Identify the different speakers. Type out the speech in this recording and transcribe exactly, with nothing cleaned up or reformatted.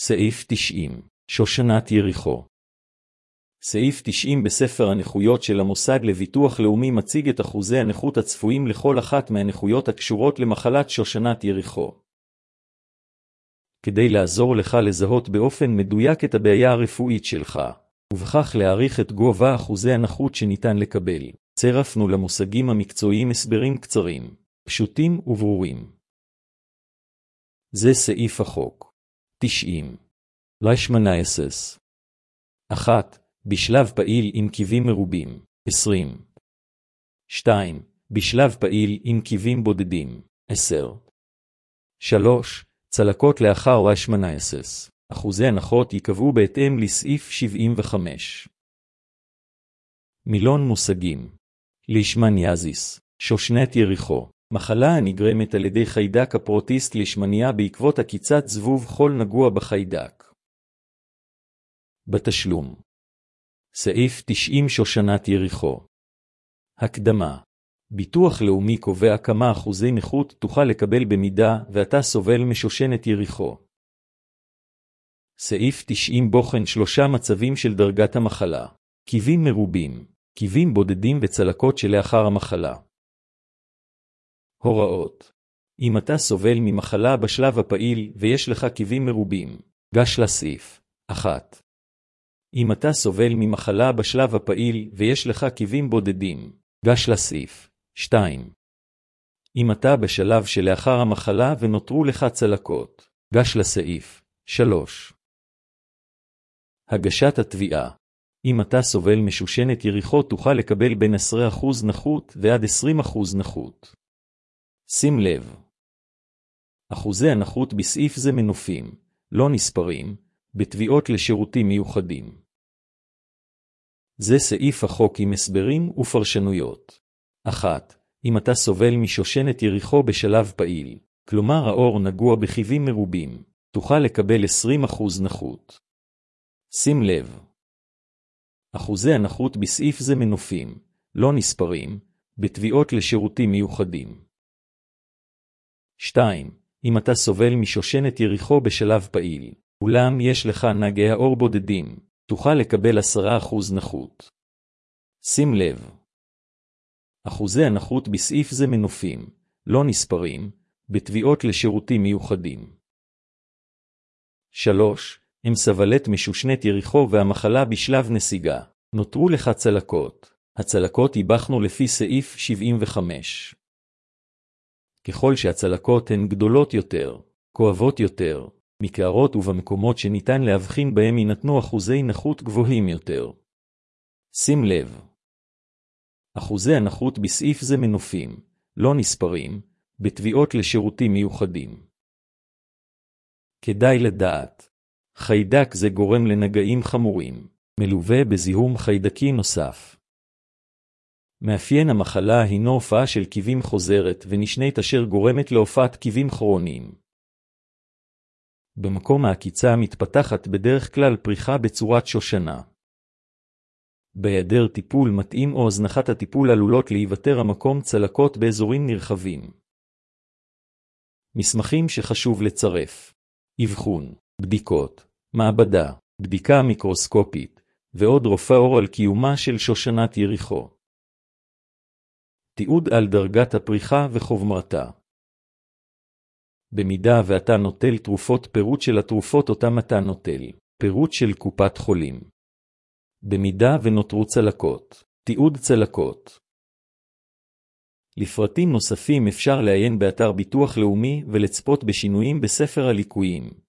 Speaker 1: סעיף תשעים, שושנת יריחו. סעיף תשעים בספר הנכויות של המוסד לביטוח לאומי מציג את אחוזי הנכות הצפויים לכל אחת מהנכויות הקשורות למחלת שושנת יריחו. כדי לעזור לך לזהות באופן מדויק את הבעיה הרפואית שלך, ובכך להעריך את גובה אחוזי הנכות שניתן לקבל, צירפנו למושגים המקצועיים הסברים קצרים, פשוטים וברורים. זה סעיף החוק. תשעים. שמונה עשרה. אחת. בשלב פעיל עם קיבים מרובים. עשרים. שתיים. בשלב פעיל עם קיבים בודדים. עשר. שלוש. צלקות לאחר שמונה עשרה. אחוזי הנחות ייקבעו בהתאם לסעיף שבעים וחמש. מילון מושגים. לישמניאזיס, שושנת יריחו, מחלה הנגרמת על ידי חיידק הפרוטיסט לישמניה בעקבות עקיצת זבוב חול נגוע בחיידק. בתשלום. סעיף תשעים שושנת יריחו. הקדמה. ביטוח לאומי קובע כמה אחוזי נכות תוכל לקבל במידה ואתה סובל משושנת יריחו. סעיף תשעים בוחן שלושה מצבים של דרגת המחלה. קיבים מרובים, קיבים בודדים וצלקות שלאחר המחלה. הוראות. אם אתה סובל ממחלה בשלב הפעיל ויש לך קיבים מרובים, גש לסעיף. אחת. אם אתה סובל ממחלה בשלב הפעיל ויש לך קיבים בודדים, גש לסעיף. שתיים. אם אתה בשלב שלאחר המחלה ונותרו לך צלקות, גש לסעיף. שלוש. הגשת התביעה. אם אתה סובל משושנת יריחו תוכל לקבל בין עשרה אחוז נכות ועד עשרים אחוז נכות. שים לב. אחוזי הנכות בסעיף זה מנופים, לא נספרים, בתביעות לשירותים מיוחדים. זה סעיף החוק עם הסברים ופרשנויות. אחת. אם אתה סובל משושנת יריחו בשלב פעיל, כלומר האור נגוע בחיבים מרובים, תוכל לקבל עשרים אחוז נכות. שים לב. אחוזי הנכות בסעיף זה מנופים, לא נספרים, בתביעות לשירותים מיוחדים. שתיים. אם אתה סובל משושנת יריחו בשלב פעיל, אולם יש לך נגעי האור בודדים, תוכל לקבל עשרה אחוז נכות. שים לב. אחוזי הנכות בסעיף זה מנופים, לא נספרים, בתביעות לשירותים מיוחדים. שלוש. אם סבלת משושנת יריחו והמחלה בשלב נסיגה, נותרו לך צלקות. הצלקות ייבחנו לפי סעיף שבעים וחמש. ככל שהצלקות הן גדולות יותר, כואבות יותר, מקערות ובמקומות שניתן להבחין בהם יינתנו אחוזי נכות גבוהים יותר. שים לב. אחוזי הנכות בסעיף זה מנופים, לא נספרים, בתביעות לשירותים מיוחדים. כדאי לדעת. חיידק זה גורם לנגעים חמורים, מלווה בזיהום חיידקי נוסף. מאפיין המחלה הינו הופעה של קיבים חוזרת ונשנית אשר גורמת להופעת קיבים כרוניים. במקום העקיצה מתפתחת בדרך כלל פריחה בצורת שושנה. בהיעדר טיפול מתאים או הזנחת הטיפול עלולות להיוותר המקום צלקות באזורים נרחבים. מסמכים שחשוב לצרף. אבחון, בדיקות, מעבדה, בדיקה מיקרוסקופית, ועוד רופא עור על קיומה של שושנת יריחו. תיעוד על דרגת הפריחה וחומרתה. במידה ואתה נוטל תרופות, פירוט של התרופות אותם אתה נוטל, פירוט של קופת חולים. במידה ונותרו צלקות, תיעוד צלקות. לפרטים נוספים אפשר לעיין באתר ביטוח לאומי ולצפות בשינויים בספר הליקויים.